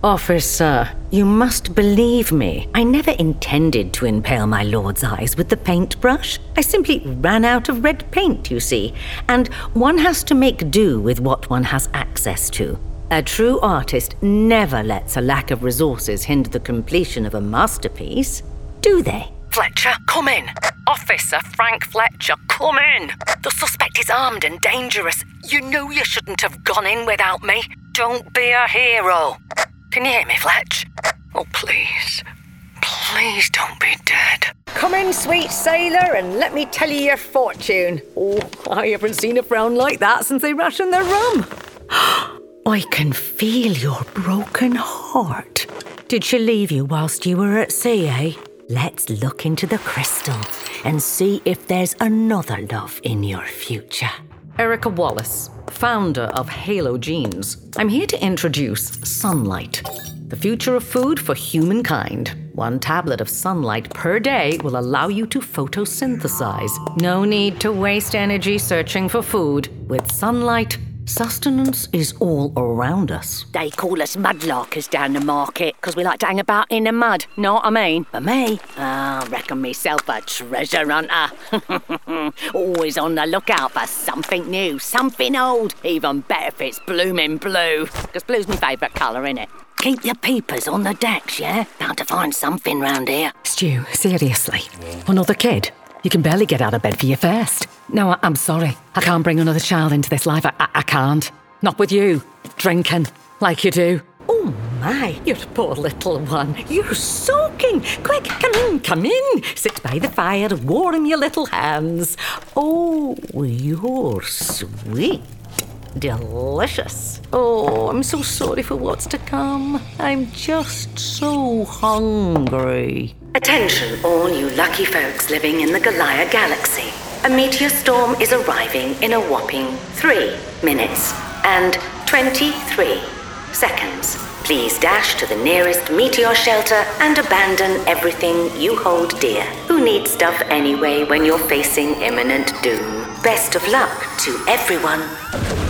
Officer, you must believe me. I never intended to impale my lord's eyes with the paintbrush. I simply ran out of red paint, you see, and one has to make do with what one has access to. A true artist never lets a lack of resources hinder the completion of a masterpiece, do they? Fletcher, come in. Officer Frank Fletcher, come in. The suspect is armed and dangerous. You knew you shouldn't have gone in without me. Don't be a hero. Can you hear me, Fletch? Oh, please. Please don't be dead. Come in, sweet sailor, and let me tell you your fortune. Oh, I haven't seen a frown like that since they rationed their rum. I can feel your broken heart. Did she leave you whilst you were at sea, eh? Let's look into the crystal and see if there's another love in your future. Erica Wallace, founder of Halo Genes. I'm here to introduce Sunlight, the future of food for humankind. 1 tablet of sunlight per day will allow you to photosynthesize. No need to waste energy searching for food. With sunlight, sustenance is all around us. They call us mudlarkers down the market because we like to hang about in the mud, know what I mean? But me, I reckon myself a treasure hunter. Always on the lookout for something new, something old, even better if it's blooming blue, because blue's my favourite colour, innit? Keep your peepers on the decks, yeah? Bound to find something round here. Stu, seriously? Another kid? You can barely get out of bed for your first. No, I'm sorry. I can't bring another child into this life. I can't. Not with you. Drinking, like you do. Oh my, you poor little one. You're soaking. Quick, come in. Sit by the fire, warm your little hands. Oh, you're sweet. Delicious. Oh, I'm so sorry for what's to come. I'm just so hungry. Attention all you lucky folks living in the Gaia galaxy. A meteor storm is arriving in a whopping 3 minutes and 23 seconds. Please dash to the nearest meteor shelter and abandon everything you hold dear. Who needs stuff anyway when you're facing imminent doom? Best of luck to everyone.